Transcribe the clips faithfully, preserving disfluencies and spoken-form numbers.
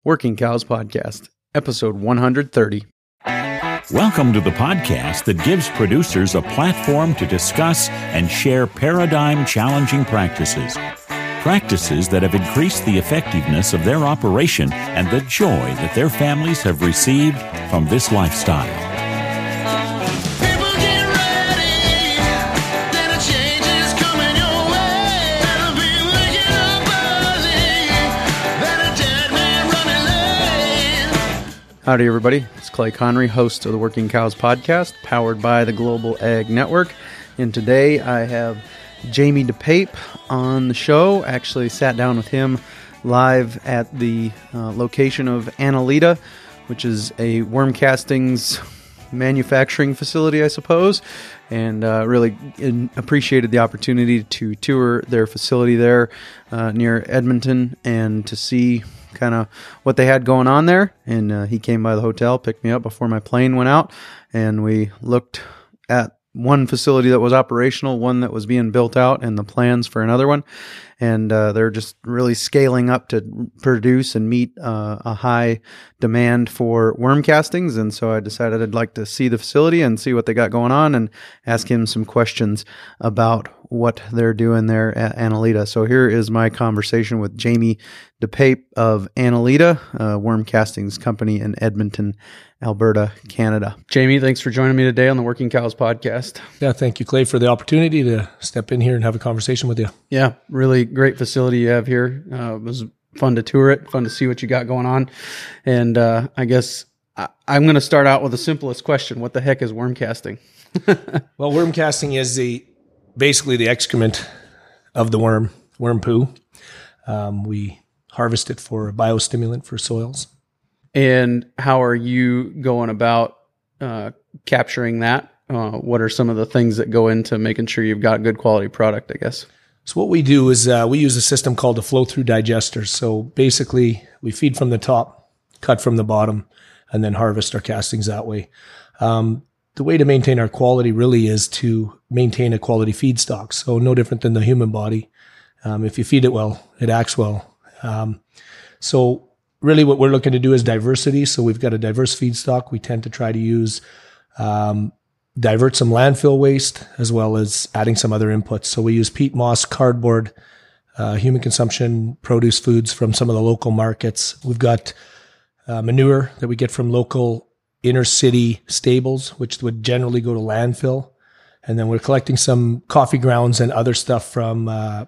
Working Cows Podcast, episode one hundred thirty. Welcome to the podcast that gives producers a platform to discuss and share paradigm-challenging practices. Practices that have increased the effectiveness of their operation and the joy that their families have received from this lifestyle. Howdy, everybody. It's Clay Connery, host of the Working Cows Podcast, powered by the Global Ag Network. And today I have Jamie DePape on the show. Actually sat down with him live at the uh, location of Annalita, which is a worm castings manufacturing facility, I suppose, and uh, really in, appreciated the opportunity to tour their facility there uh, near Edmonton and to see kind of what they had going on there. And uh, he came by the hotel, picked me up before my plane went out, and we looked at one facility that was operational, one that was being built out, and the plans for another one. And uh, they're just really scaling up to produce and meet uh, a high demand for worm castings. And so I decided I'd like to see the facility and see what they got going on and ask him some questions about what they're doing there at Annalita. So here is my conversation with Jamie DePape of Annalita, a worm castings company in Edmonton, Alberta, Canada. Jamie, thanks for joining me today on the Working Cows Podcast. Yeah, thank you, Clay, for the opportunity to step in here and have a conversation with you. Yeah, really great facility you have here. Uh, it was fun to tour it, fun to see what you got going on. And uh, I guess I, I'm going to start out with the simplest question. What the heck is worm casting? Well, worm casting is the basically the excrement of the worm, worm poo. Um, we harvest it for a biostimulant for soils. And how are you going about uh, capturing that? Uh, what are some of the things that go into making sure you've got good quality product, I guess? So what we do is uh, we use a system called a flow-through digester. So basically, we feed from the top, cut from the bottom, and then harvest our castings that way. Um, the way to maintain our quality really is to maintain a quality feedstock. So no different than the human body. Um, if you feed it well, it acts well. Um, so really what we're looking to do is diversity. So we've got a diverse feedstock. We tend to try to use, um, divert some landfill waste as well as adding some other inputs. So we use peat moss, cardboard, uh, human consumption, produce foods from some of the local markets. We've got uh, manure that we get from local inner city stables, which would generally go to landfill. And then we're collecting some coffee grounds and other stuff from uh,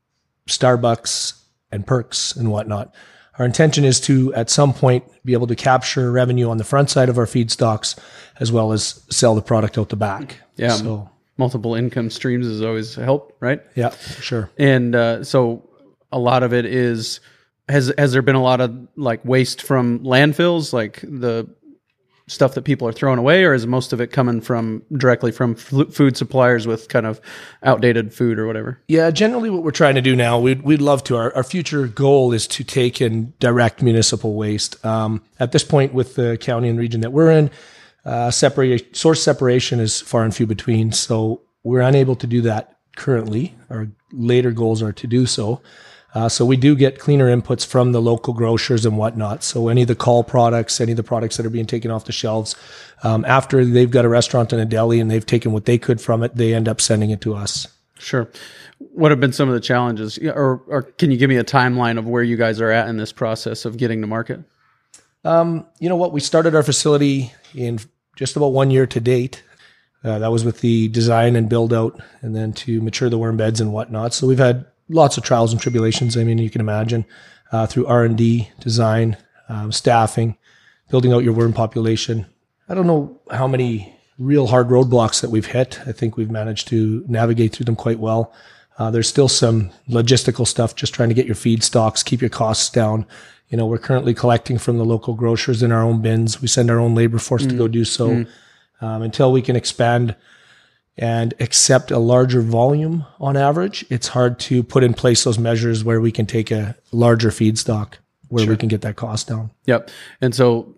Starbucks and Perks and whatnot. Our intention is to, at some point, be able to capture revenue on the front side of our feedstocks, as well as sell the product out the back. Yeah, so multiple income streams is always a help, right? Yeah, for sure. And uh, so a lot of it is, has has there been a lot of like waste from landfills, like the stuff that people are throwing away, or is most of it coming from directly from f- food suppliers with kind of outdated food or whatever? Yeah, generally what we're trying to do now, we'd, we'd love to, our, our future goal is to take in direct municipal waste. Um, at this point with the county and region that we're in, uh, separate, source separation is far and few between. So we're unable to do that currently. Our later goals are to do so. Uh, so we do get cleaner inputs from the local grocers and whatnot. So any of the call products, any of the products that are being taken off the shelves, um, after they've got a restaurant and a deli and they've taken what they could from it, they end up sending it to us. Sure. What have been some of the challenges, or, or can you give me a timeline of where you guys are at in this process of getting to market? Um, you know what? We started our facility in just about one year to date. Uh, that was with the design and build out and then to mature the worm beds and whatnot. So we've had lots of trials and tribulations. I mean, you can imagine uh, through R and D, design, um, staffing, building out your worm population. I don't know how many real hard roadblocks that we've hit. I think we've managed to navigate through them quite well. Uh, there's still some logistical stuff, just trying to get your feed stocks, keep your costs down. You know, we're currently collecting from the local grocers in our own bins. We send our own labor force mm. to go do so. Mm. Um, until we can expand and accept a larger volume on average, it's hard to put in place those measures where we can take a larger feedstock where sure. we can get that cost down. Yep. And so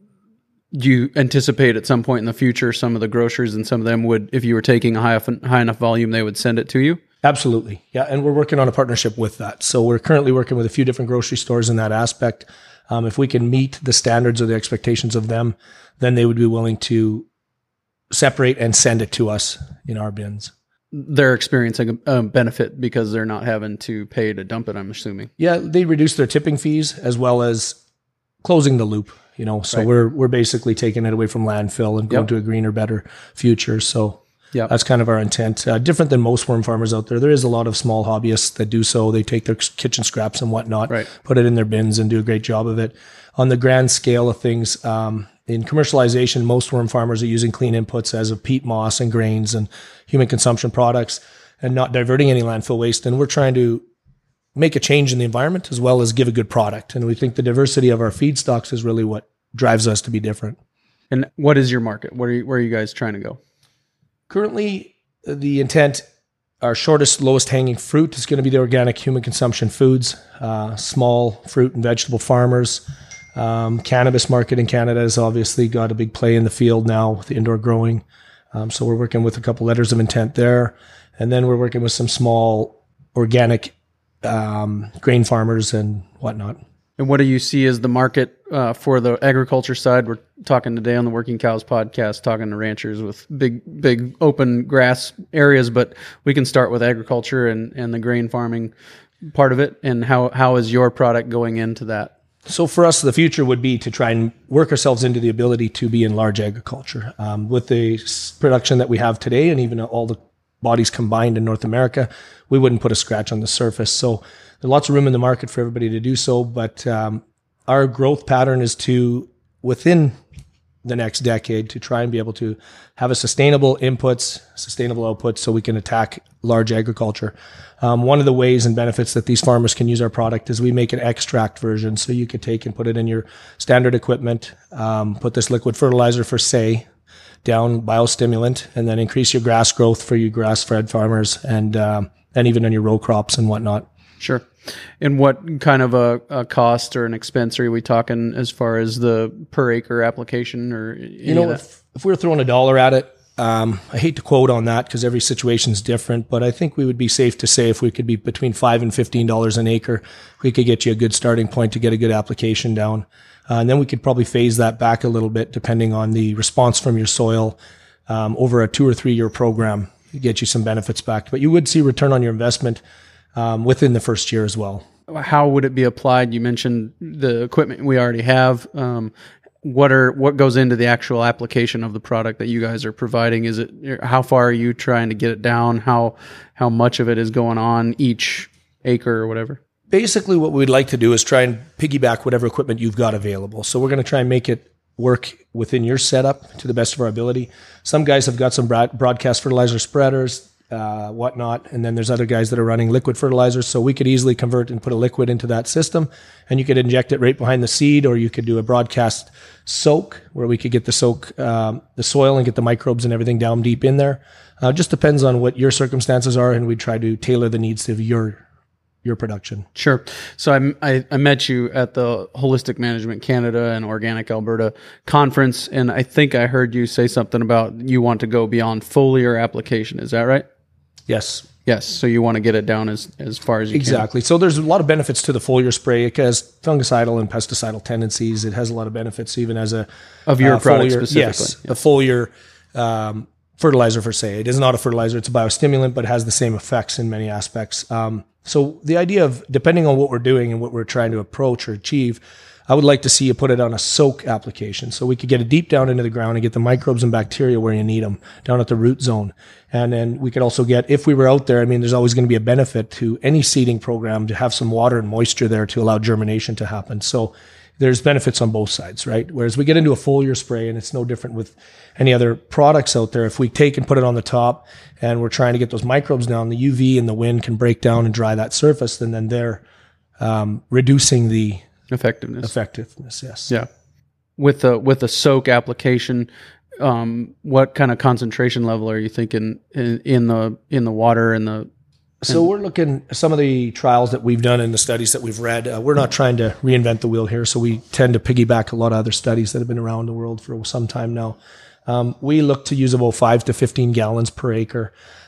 do you anticipate at some point in the future some of the grocers and some of them would, if you were taking a high, high enough volume, they would send it to you? Absolutely. Yeah. And we're working on a partnership with that. So we're currently working with a few different grocery stores in that aspect. Um, if we can meet the standards or the expectations of them, then they would be willing to separate and send it to us in our bins. They're experiencing a benefit because they're not having to pay to dump it, I'm assuming. Yeah, they reduce their tipping fees as well as closing the loop, you know. So Right. we're we're basically taking it away from landfill and going Yep. to a greener, better future. So Yep. that's kind of our intent. Uh, different than most worm farmers out there. There is a lot of small hobbyists that do so. They take their kitchen scraps and whatnot, Right. put it in their bins and do a great job of it. On the grand scale of things, um, in commercialization, most worm farmers are using clean inputs as of peat moss and grains and human consumption products and not diverting any landfill waste. And we're trying to make a change in the environment as well as give a good product. And we think the diversity of our feedstocks is really what drives us to be different. And what is your market? Where are you, where are you guys trying to go? Currently, the intent, our shortest, lowest hanging fruit is going to be the organic human consumption foods, uh, small fruit and vegetable farmers. Um, cannabis market in Canada has obviously got a big play in the field now with the indoor growing. Um, so we're working with a couple letters of intent there. And then we're working with some small organic um, grain farmers and whatnot. And what do you see as the market uh, for the agriculture side? We're talking today on the Working Cows podcast, talking to ranchers with big, big open grass areas, but we can start with agriculture and, and the grain farming part of it. And how, how is your product going into that? So for us, the future would be to try and work ourselves into the ability to be in large agriculture. Um, with the s- production that we have today and even all the bodies combined in North America, we wouldn't put a scratch on the surface. So there's lots of room in the market for everybody to do so. But um, our growth pattern is to, within the next decade, to try and be able to have a sustainable inputs, sustainable outputs so we can attack large agriculture. Um, one of the ways and benefits that these farmers can use our product is we make an extract version. So you could take and put it in your standard equipment, um, put this liquid fertilizer for say, down biostimulant, and then increase your grass growth for your grass-fed farmers and um, and even on your row crops and whatnot. Sure. And what kind of a, a cost or an expense are we talking as far as the per acre application or any You know, of that? if, if we were throwing a dollar at it, um, I hate to quote on that because every situation is different, but I think we would be safe to say if we could be between five and fifteen dollars an acre, we could get you a good starting point to get a good application down. Uh, and then we could probably phase that back a little bit depending on the response from your soil um, over a two or three year program to get you some benefits back. But you would see return on your investment um, within the first year as well. How would it be applied? You mentioned the equipment we already have. Um, what are what goes into the actual application of the product that you guys are providing? Is it how far are you trying to get it down? How how much of it is going on each acre or whatever? Basically, what we'd like to do is try and piggyback whatever equipment you've got available. So we're going to try and make it work within your setup to the best of our ability. Some guys have got some broad- broadcast fertilizer spreaders, uh, whatnot, and then there's other guys that are running liquid fertilizers. So we could easily convert and put a liquid into that system, and you could inject it right behind the seed, or you could do a broadcast soak where we could get the soak, um, the soil and get the microbes and everything down deep in there. Uh, just depends on what your circumstances are, and we try to tailor the needs of your your production. Sure. So I, I, I met you at the Holistic Management Canada and Organic Alberta conference, and I think I heard you say something about you want to go beyond foliar application. Is that right? Yes. Yes. So you want to get it down as, as far as you Exactly. So there's a lot of benefits to the foliar spray. It has fungicidal and pesticidal tendencies. It has a lot of benefits even as a... Of your uh, product foliar, specifically. Yes. A foliar um, fertilizer for say. It is not a fertilizer. It's a biostimulant, but it has the same effects in many aspects. Um, so the idea of, depending on what we're doing and what we're trying to approach or achieve, I would like to see you put it on a soak application. So we could get it deep down into the ground and get the microbes and bacteria where you need them, down at the root zone. And then we could also get, if we were out there, I mean, there's always going to be a benefit to any seeding program to have some water and moisture there to allow germination to happen. So there's benefits on both sides, right? Whereas we get into a foliar spray, and it's no different with any other products out there. If we take and put it on the top and we're trying to get those microbes down, the U V and the wind can break down and dry that surface, and then they're um, reducing the Effectiveness. effectiveness. Yes. Yeah. With the with the soak application, um, what kind of concentration level are you thinking in, in the in the water and the? So we're looking some of the trials that we've done and the studies that we've read. Uh, we're not trying to reinvent the wheel here, so we tend to piggyback a lot of other studies that have been around the world for some time now. Um, we look to use about five to fifteen gallons per acre.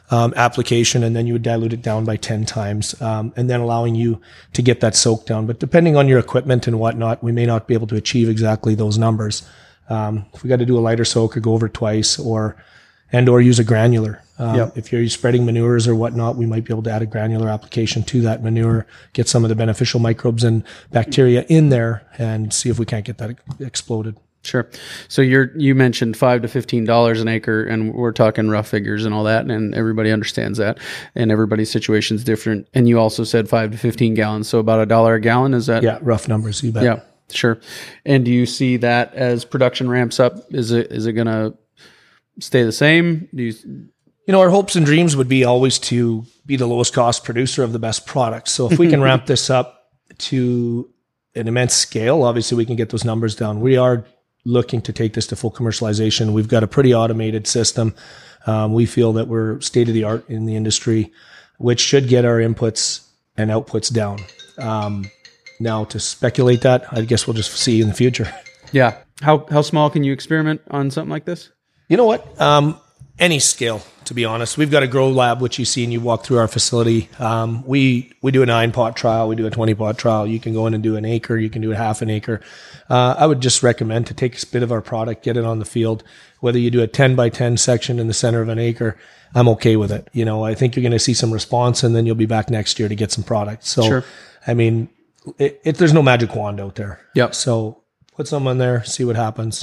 um, application, and then you would dilute it down by ten times, um, and then allowing you to get that soak down. But depending on your equipment and whatnot, we may not be able to achieve exactly those numbers. Um, if we got to do a lighter soak or go over twice, or and or use a granular. Um, Yep. If you're spreading manures or whatnot, we might be able to add a granular application to that manure, get some of the beneficial microbes and bacteria in there, and see if we can't get that exploded. Sure. So you're you mentioned five to fifteen dollars an acre, and we're talking rough figures and all that, and everybody understands that, and everybody's situation is different. And you also said five to fifteen gallons, so about a dollar a gallon. Is that? Yeah, rough numbers. You bet. Yeah, sure. And do you see that as production ramps up? Is it is it going to stay the same? Do you? You know, our hopes and dreams would be always to be the lowest cost producer of the best products. So if we can ramp this up to an immense scale, obviously we can get those numbers down. We are looking to take this to full commercialization. We've got a pretty automated system. Um, we feel that we're state of the art in the industry, which should get our inputs and outputs down. Um, now to speculate that, I guess we'll just see in the future. Yeah. How how small can you experiment on something like this? You know what? Um, any scale, to be honest. We've got a grow lab, which you see and you walk through our facility. Um, we we do a nine pot trial. We do a twenty pot trial. You can go in and do an acre. You can do a half an acre. Uh, I would just recommend to take a bit of our product, get it on the field. Whether you do a ten by ten section in the center of an acre, I'm okay with it. You know, I think you're going to see some response, and then you'll be back next year to get some product. So, Sure. I mean, it, it, there's no magic wand out there. Yep. So put some on there, see what happens.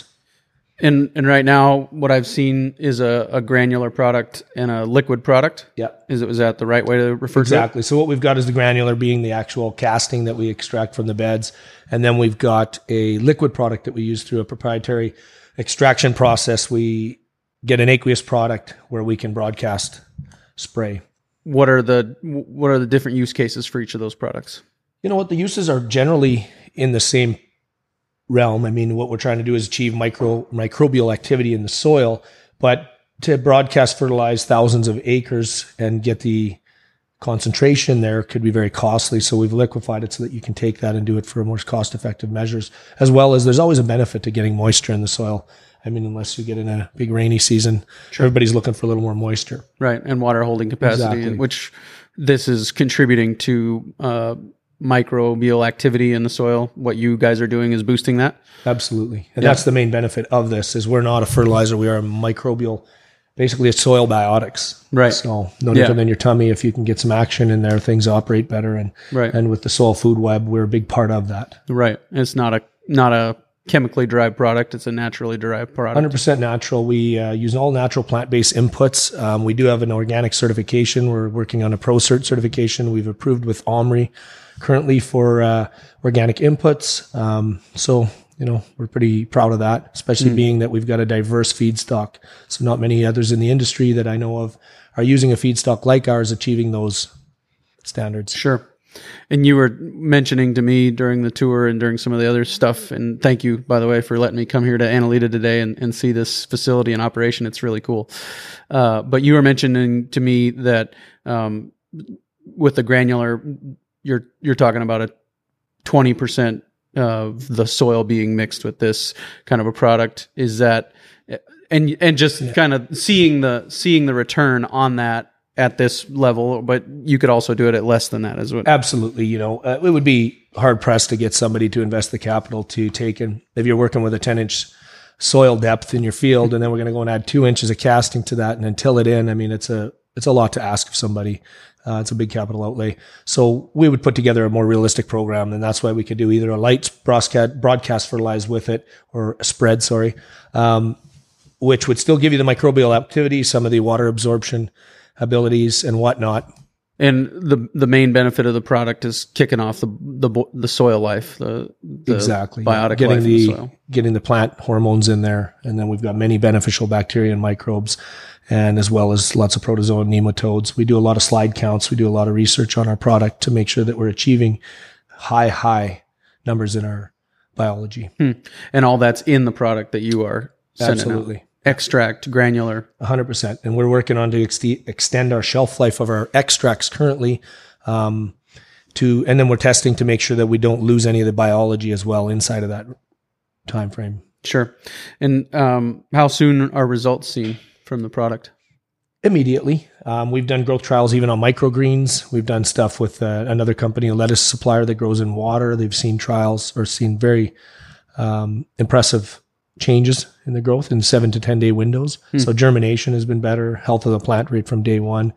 And and right now, what I've seen is a, a granular product and a liquid product. Yeah. Is it was that the right way to refer Exactly. So what we've got is the granular being the actual casting that we extract from the beds. And then we've got a liquid product that we use through a proprietary extraction process. We get an aqueous product where we can broadcast spray. to it? What are the what are the different use cases for each of those products? You know what? The uses are generally in the same realm. I mean, what we're trying to do is achieve micro microbial activity in the soil, but to broadcast fertilize thousands of acres and get the concentration there could be very costly. So we've liquefied it so that you can take that and do it for more cost-effective measures, as well as there's always a benefit to getting moisture in the soil. I mean, unless you get in a big rainy season, sure. Everybody's looking for a little more moisture. Right, and water holding capacity, Exactly. which this is contributing to uh, microbial activity in the soil. What you guys are doing is boosting that. Absolutely. And Yeah. that's the main benefit of this is we're not a fertilizer. We are a microbial, basically it's soil biotics. Right. So no Yeah. different than your tummy. If you can get some action in there, things operate better. And, Right. and with the soil food web, we're a big part of that. Right. It's not a not a chemically derived product. It's a naturally derived product. one hundred percent natural. We uh, use all natural plant-based inputs. Um, we do have an organic certification. We're working on a ProCert certification. We've approved with OMRI currently for uh, organic inputs. Um, so, you know, we're pretty proud of that, especially mm. being that we've got a diverse feedstock. So not many others in the industry that I know of are using a feedstock like ours, achieving those standards. Sure. And you were mentioning to me during the tour and during some of the other stuff, and thank you, by the way, for letting me come here to Annalita today and, and see this facility in operation. It's really cool. Uh, but you were mentioning to me that um, with the granular, you're you're talking about a twenty percent of the soil being mixed with this kind of a product. Is that, and and just yeah. kind of seeing the seeing the return on that at this level, but you could also do it at less than that as well. Absolutely. You know, uh, it would be hard pressed to get somebody to invest the capital to take in, if you're working with a ten inch soil depth in your field, and then we're going to go and add two inches of casting to that and then till it in. I mean, it's a, it's a lot to ask of somebody. Uh, it's a big capital outlay. So we would put together a more realistic program, and that's why we could do either a light broadcast, broadcast fertilize with it, or a spread, sorry, um, which would still give you the microbial activity, some of the water absorption abilities and whatnot. And the the main benefit of the product is kicking off the the, the soil life, the, the exactly biotic yeah. getting life the, in the soil. Getting the plant hormones in there, and then we've got many beneficial bacteria and microbes, and as well as lots of protozoa and nematodes. We do a lot of slide counts. We do a lot of research on our product to make sure that we're achieving high high numbers in our biology. Hmm. And all that's in the product that you are sending Absolutely. out. Extract, granular. one hundred percent. And we're working on to ex- extend our shelf life of our extracts currently, um, to, and then we're testing to make sure that we don't lose any of the biology as well inside of that time frame. Sure. And um, how soon are results seen from the product? immediately. Um, we've done growth trials even on microgreens. We've done stuff with uh, another company, a lettuce supplier that grows in water. They've seen trials or seen very um, impressive changes in the growth in seven to ten day windows. Hmm. So germination has been better, health of the plant right from day one,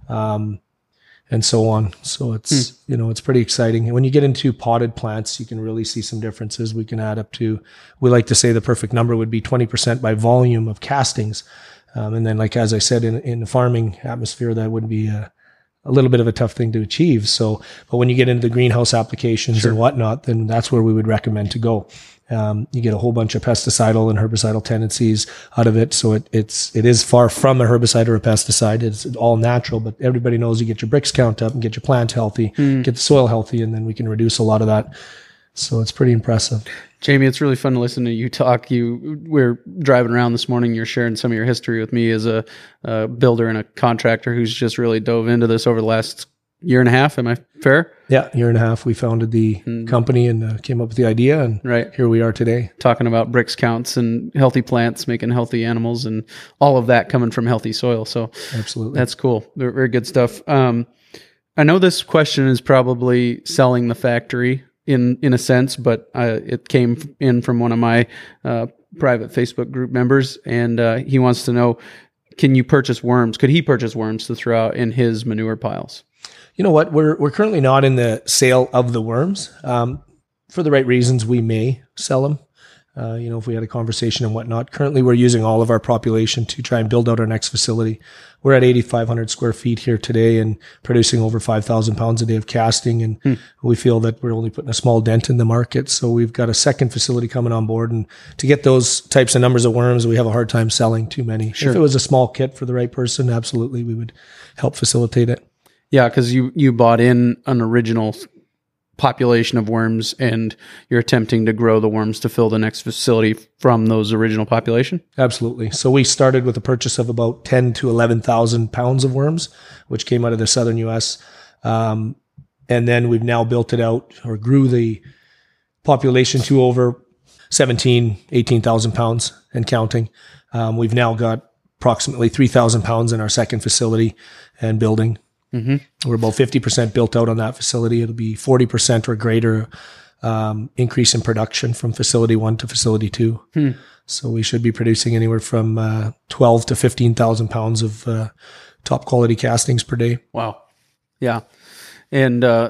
um, and so on. So it's, hmm. you know, it's pretty exciting. And when you get into potted plants, you can really see some differences. We can add up to, we like to say the perfect number would be twenty percent by volume of castings. Um, and then, like, as I said, in, in the farming atmosphere, that would be a, a little bit of a tough thing to achieve. So, but when you get into the greenhouse applications sure. and whatnot, then that's where we would recommend to go. Um, you get a whole bunch of pesticidal and herbicidal tendencies out of it. So it, it's, it is far from a herbicide or a pesticide. It's all natural, but everybody knows you get your Brix count up and get your plant healthy, mm. get the soil healthy, and then we can reduce a lot of that. So it's pretty impressive. Jamie, it's really fun to listen to you talk. You, we're driving around this morning. You're sharing some of your history with me as a, a builder and a contractor who's just really dove into this over the last year and a half. Am I fair? Yeah, year and a half. We founded the mm. company and uh, came up with the idea, and right. here we are today. Talking about Brix counts and healthy plants, making healthy animals, and all of that coming from healthy soil. So absolutely, that's cool. Very, very good stuff. Um, I know this question is probably selling the factory in in a sense, but uh, it came in from one of my uh, private Facebook group members, and uh, he wants to know, can you purchase worms? Could he purchase worms to throw out in his manure piles? You know what? We're we're currently not in the sale of the worms. Um, for the right reasons, we may sell them. Uh, you know, if we had a conversation and whatnot. Currently, we're using all of our population to try and build out our next facility. We're at eighty-five hundred square feet here today and producing over five thousand pounds a day of casting. And hmm. we feel that we're only putting a small dent in the market. So we've got a second facility coming on board. And to get those types of numbers of worms, we have a hard time selling too many. Sure. If it was a small kit for the right person, absolutely, we would help facilitate it. Yeah, because you, you bought in an original population of worms, and you're attempting to grow the worms to fill the next facility from those original population? Absolutely. So we started with a purchase of about ten to eleven thousand pounds of worms, which came out of the southern U S. Um, and then we've now built it out, or grew the population to over seventeen, eighteen thousand pounds and counting. Um, we've now got approximately three thousand pounds in our second facility and building. Mm-hmm. We're about fifty percent built out on that facility. It'll be forty percent or greater um, increase in production from facility one to facility two. Hmm. So we should be producing anywhere from uh, twelve to fifteen thousand pounds of uh, top quality castings per day. Wow. Yeah. And uh,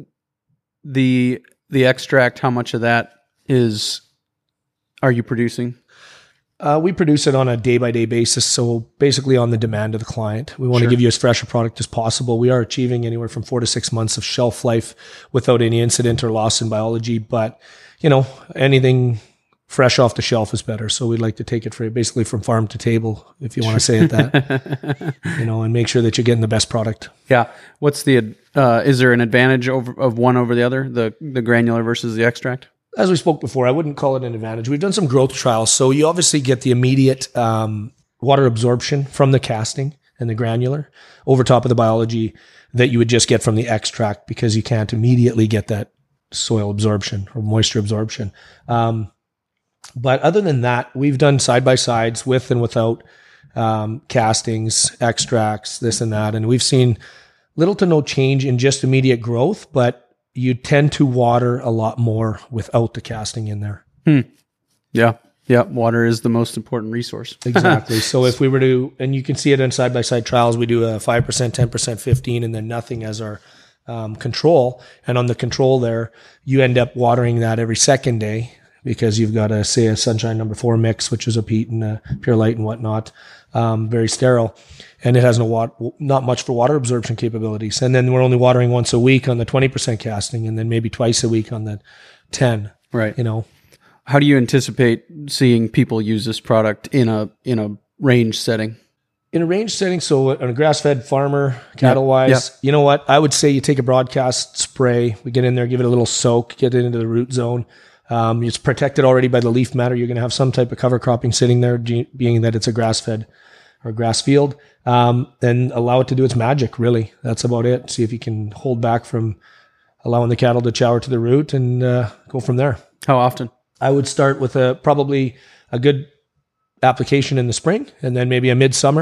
the the extract, how much of that is are you producing? Uh, we produce it on a day-by-day basis, so basically on the demand of the client. We want sure. to give you as fresh a product as possible. We are achieving anywhere from four to six months of shelf life without any incident or loss in biology, but, you know, anything fresh off the shelf is better. So we'd like to take it for basically from farm to table, if you want to say it that, you know, and make sure that you're getting the best product. Yeah. What's the, uh, is there an advantage over of one over the other, the, the granular versus the extract? As we spoke before, I wouldn't call it an advantage. We've done some growth trials. So you obviously get the immediate um, water absorption from the casting and the granular over top of the biology that you would just get from the extract, because you can't immediately get that soil absorption or moisture absorption. Um, but other than that, we've done side-by-sides with and without um, castings, extracts, this and that. And we've seen little to no change in just immediate growth, but you tend to water a lot more without the casting in there. Hmm. Yeah. Yeah. Water is the most important resource. Exactly. So if we were to, and you can see it in side-by-side trials, we do a five percent, ten percent, fifteen, and then nothing as our um, control. And on the control there, you end up watering that every second day, because you've got a, say, a sunshine number four mix, which is a peat and a pure light and whatnot, um, very sterile. And it has no water, not much for water absorption capabilities. And then we're only watering once a week on the twenty percent casting, and then maybe twice a week on the ten. Right. You know, how do you anticipate seeing people use this product in a in a range setting? In a range setting, so on a grass-fed farmer, cattle-wise, yeah. Yeah. You know what? I would say you take a broadcast spray. We get in there, give it a little soak, get it into the root zone. Um, it's protected already by the leaf matter. You're going to have some type of cover cropping sitting there, being that it's a grass-fed or grass field. Um, and allow it to do its magic, really. That's about it. See if you can hold back from allowing the cattle to shower to the root, and uh, go from there. How often? I would start with a probably a good application in the spring, and then maybe a midsummer,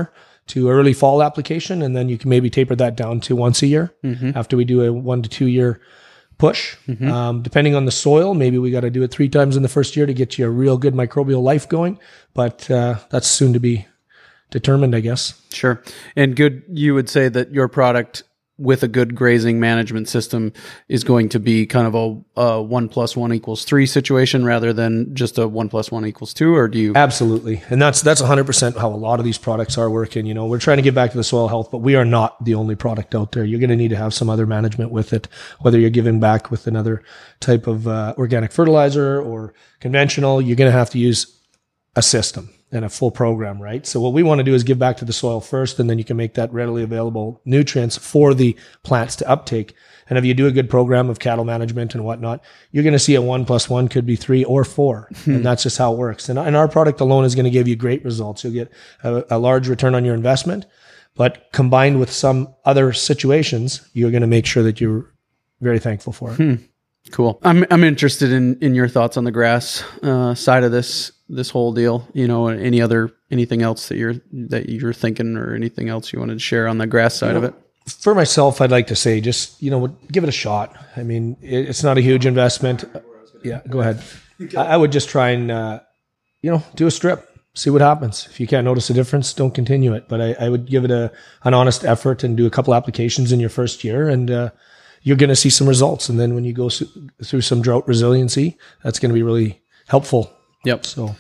to early fall application, and then you can maybe taper that down to once a year mm-hmm. after we do a one to two year push. Mm-hmm. Um, depending on the soil, maybe we got to do it three times in the first year to get you a real good microbial life going, but uh, that's soon to be determined, I guess. Sure. And good, you would say that your product with a good grazing management system is going to be kind of a, a one plus one equals three situation rather than just a one plus one equals two, or do you? Absolutely. And that's, that's one hundred percent how a lot of these products are working. You know, we're trying to get back to the soil health, but we are not the only product out there. You're going to need to have some other management with it, whether you're giving back with another type of uh, organic fertilizer or conventional, you're going to have to use a system and a full program, right? So what we want to do is give back to the soil first, and then you can make that readily available nutrients for the plants to uptake. And if you do a good program of cattle management and whatnot, you're going to see a one plus one could be three or four. And that's just how it works. And, and our product alone is going to give you great results. You'll get a, a large return on your investment, but combined with some other situations, you're going to make sure that you're very thankful for it. Hmm. Cool. I'm I'm interested in, in your thoughts on the grass uh, side of this this whole deal. You know, any other anything else that you're that you're thinking, or anything else you wanted to share on the grass side you know, of it? For myself, I'd like to say just you know give it a shot. I mean, it, it's not a huge investment. Yeah, go ahead. I, I would just try and uh, you know do a strip, see what happens. If you can't notice a difference, don't continue it. But I, I would give it a an honest effort and do a couple applications in your first year, and uh, you're going to see some results. And then when you go through some drought resiliency, that's going to be really helpful. Yep. So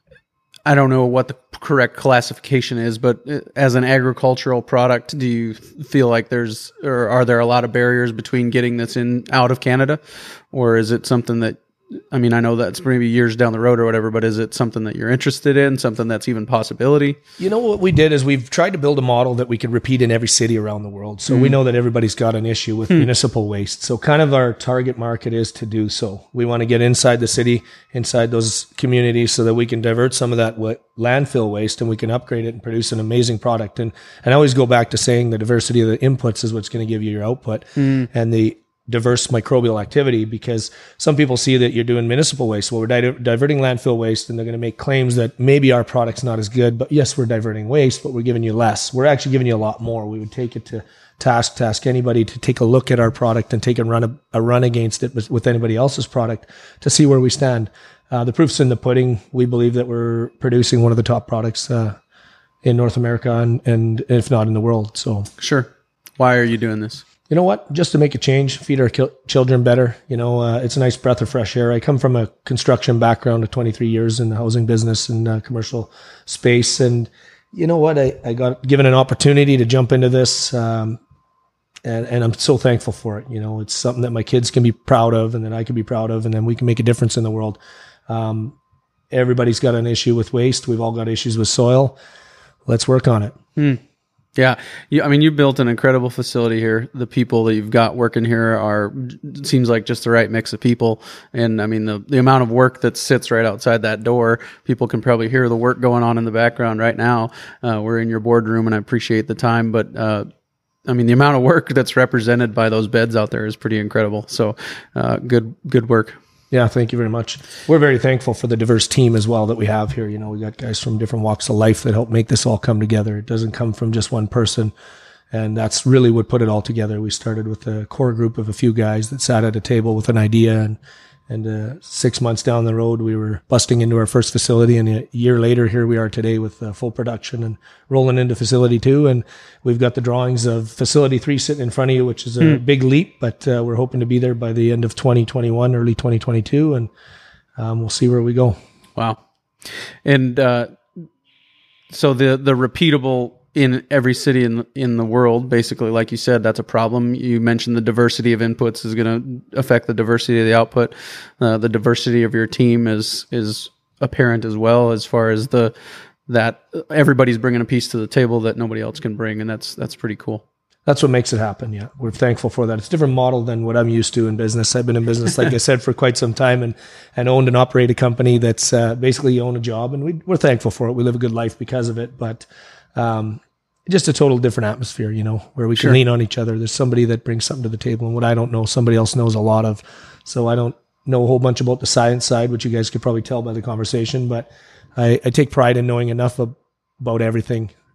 I don't know what the correct classification is, but as an agricultural product, do you feel like there's, or are there a lot of barriers between getting this in out of Canada? Or is it something that, I mean, I know that's maybe years down the road or whatever, but is it something that you're interested in, something that's even possibility? You know, what we did is we've tried to build a model that we could repeat in every city around the world. So mm. we know that everybody's got an issue with mm. municipal waste. So kind of our target market is to do so. We want to get inside the city, inside those communities, so that we can divert some of that w- landfill waste and we can upgrade it and produce an amazing product. And, and I always go back to saying the diversity of the inputs is what's going to give you your output. Mm. And the diverse microbial activity, because some people see that you're doing municipal waste. Well, we're di- diverting landfill waste, and they're going to make claims that maybe our product's not as good, but yes, we're diverting waste, but we're giving you less. We're actually giving you a lot more. We would take it to task, to ask anybody to take a look at our product and take and run a, a run against it with, with anybody else's product to see where we stand. Uh, the proof's in the pudding. We believe that we're producing one of the top products uh, in North America and, and if not in the world. So sure. Why are you doing this? You know what? Just to make a change, feed our ki- children better. You know, uh, it's a nice breath of fresh air. I come from a construction background of twenty-three years in the housing business and uh, commercial space. And you know what? I, I got given an opportunity to jump into this. Um, and, and I'm so thankful for it. You know, it's something that my kids can be proud of and that I can be proud of. And then we can make a difference in the world. Um, everybody's got an issue with waste. We've all got issues with soil. Let's work on it. Hmm. Yeah. You, I mean, you built an incredible facility here. The people that you've got working here are, it seems like just the right mix of people. And I mean, the, the amount of work that sits right outside that door, people can probably hear the work going on in the background right now. Uh, we're in your boardroom and I appreciate the time, but, uh, I mean, the amount of work that's represented by those beds out there is pretty incredible. So, uh, good, good work. Yeah, thank you very much. We're very thankful for the diverse team as well that we have here. You know, we got guys from different walks of life that help make this all come together. It doesn't come from just one person. And that's really what put it all together. We started with a core group of a few guys that sat at a table with an idea, and and uh, six months down the road, we were busting into our first facility. And a year later, here we are today with uh, full production and rolling into facility two. And we've got the drawings of facility three sitting in front of you, which is a mm. big leap, but uh, we're hoping to be there by the end of twenty twenty-one, early twenty twenty-two. And um, we'll see where we go. Wow. And uh, so the, the repeatable in every city in in the world, basically, like you said, that's a problem. You mentioned the diversity of inputs is going to affect the diversity of the output. Uh, the diversity of your team is is apparent as well, as far as the that everybody's bringing a piece to the table that nobody else can bring, and that's that's pretty cool. That's what makes it happen. Yeah, we're thankful for that. It's a different model than what I'm used to in business. I've been in business, like I said, for quite some time, and and owned and operated a company that's uh, basically you own a job, and we, we're thankful for it. We live a good life because of it, but. Um, Just a total different atmosphere, you know, where we can sure. lean on each other. There's somebody that brings something to the table, and what I don't know, somebody else knows a lot of. So I don't know a whole bunch about the science side, which you guys could probably tell by the conversation, but I, I take pride in knowing enough of, about everything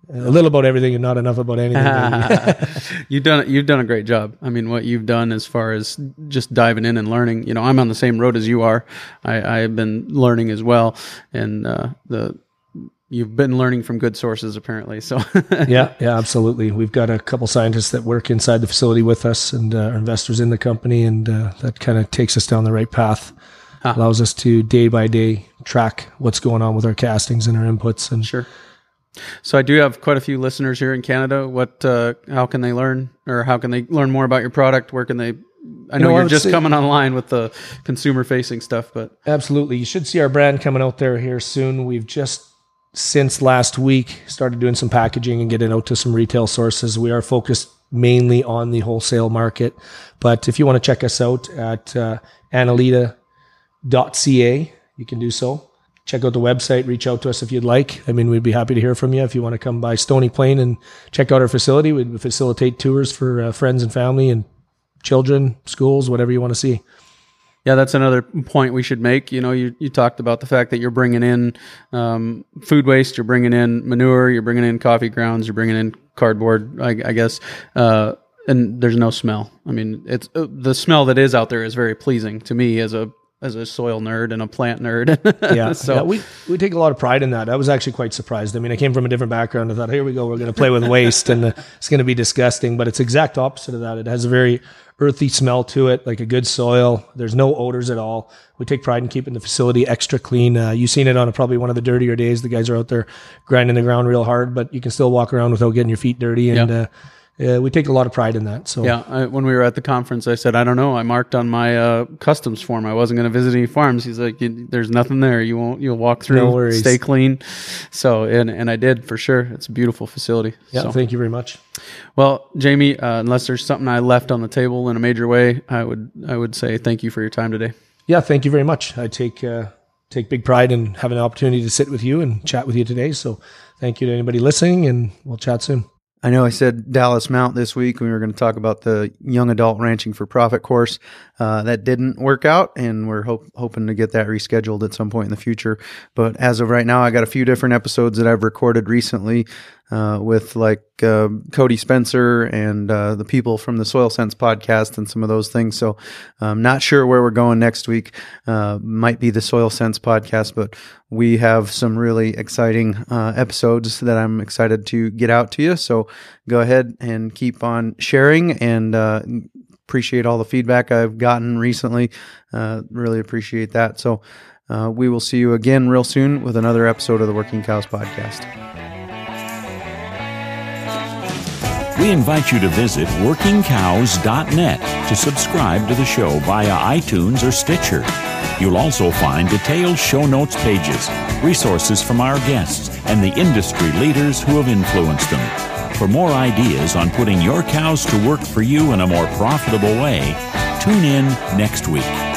A little about everything and not enough about anything. you've done you've done a great job. I mean, what you've done as far as just diving in and learning. You know, I'm on the same road as you are. I, I've been learning as well, and uh, the you've been learning from good sources apparently. So yeah, yeah, absolutely. We've got a couple scientists that work inside the facility with us, and uh, are investors in the company, and uh, that kind of takes us down the right path. Huh. Allows us to day by day track what's going on with our castings and our inputs. And sure. So I do have quite a few listeners here in Canada. What, uh, how can they learn, or how can they learn more about your product? Where can they, I know, you know you're just say, coming online with the consumer facing stuff, but. Absolutely. You should see our brand coming out there here soon. We've just, since last week, started doing some packaging and getting out to some retail sources. We are focused mainly on the wholesale market, but if you want to check us out at uh, annalita dot c a, you can do so. Check out the website, reach out to us if you'd like. I mean, we'd be happy to hear from you. If you want to come by Stony Plain and check out our facility, we'd facilitate tours for uh, friends and family and children, schools, whatever you want to see. Yeah, that's another point we should make. You know, you, you talked about the fact that you're bringing in um, food waste, you're bringing in manure, you're bringing in coffee grounds, you're bringing in cardboard, I, I guess, uh, and there's no smell. I mean, it's uh, the smell that is out there is very pleasing to me as a as a soil nerd and a plant nerd. yeah, so yeah, we we take a lot of pride in that. I was actually quite surprised. I mean, I came from a different background. I thought, here we go, we're going to play with waste, and uh, it's going to be disgusting. But it's exact opposite of that. It has a very earthy smell to it, like a good soil. There's no odors at all. We take pride in keeping the facility extra clean. Uh, you've seen it on a, probably one of the dirtier days. The guys are out there grinding the ground real hard, but you can still walk around without getting your feet dirty. And yeah. uh, Uh, we take a lot of pride in that. So yeah, I, when we were at the conference, I said, I don't know. I marked on my uh, customs form I wasn't going to visit any farms. He's like, there's nothing there. You won't. You'll walk through. No worries. Stay clean. So and and I did for sure. It's a beautiful facility. Yeah, so. Thank you very much. Well, Jamie, uh, unless there's something I left on the table in a major way, I would I would say thank you for your time today. Yeah, thank you very much. I take uh, take big pride in having an opportunity to sit with you and chat with you today. So thank you to anybody listening, and we'll chat soon. I know I said Dallas Mount this week when we were going to talk about the Young Adult Ranching for Profit course. Uh, that didn't work out, and we're hope, hoping to get that rescheduled at some point in the future. But as of right now, I got a few different episodes that I've recorded recently uh, with like uh, Cody Spencer and uh, the people from the Soil Sense podcast and some of those things. So I'm not sure where we're going next week. Uh, might be the Soil Sense podcast, but we have some really exciting uh, episodes that I'm excited to get out to you. So go ahead and keep on sharing, and uh, appreciate all the feedback I've gotten recently. Uh, really appreciate that. So uh, we will see you again real soon with another episode of the Working Cows podcast. We invite you to visit working cows dot net to subscribe to the show via iTunes or Stitcher. You'll also find detailed show notes pages, resources from our guests, and the industry leaders who have influenced them. For more ideas on putting your cows to work for you in a more profitable way, tune in next week.